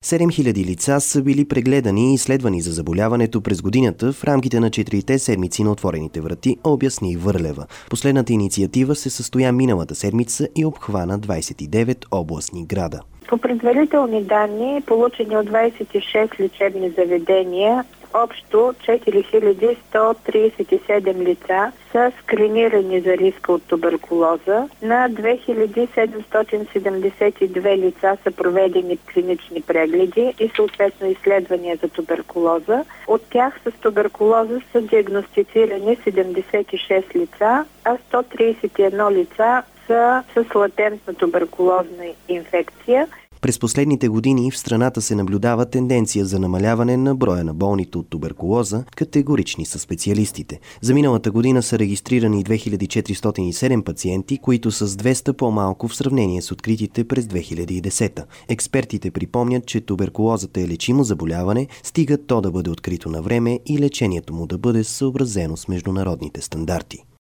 7000 лица са били прегледани и изследвани за заболяването през годината в рамките на 4 седмици на отворените врати, обясни Върлева. Последната инициатива се състоя миналата седмица и обхвана 29 областни града. По предварителни данни, получени от 26 лечебни заведения, общо 4137 лица са скринирани за риска от туберкулоза. На 2772 лица са проведени клинични прегледи и съответно изследвания за туберкулоза. От тях с туберкулоза са диагностицирани 76 лица, а 131 лица са с латентна туберкулозна инфекция. През последните години в страната се наблюдава тенденция за намаляване на броя на болните от туберкулоза, категорични са специалистите. За миналата година са регистрирани 2407 пациенти, които са с 200 по-малко в сравнение с откритите през 2010. Експертите припомнят, че туберкулозата е лечимо заболяване, стига то да бъде открито на време и лечението му да бъде съобразено с международните стандарти.